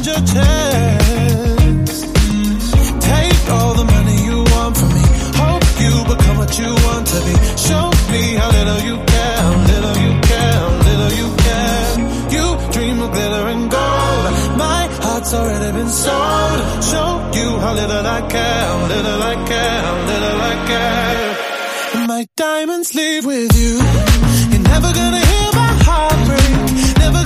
your chest. Take all the money you want from me. Hope you become what you want to be. Show me how little you care, how little you care, how little you care. You dream of glitter and gold. My heart's already been sold. Show you how little I care, how little I care, how little I care. My diamonds leave with you. You're never gonna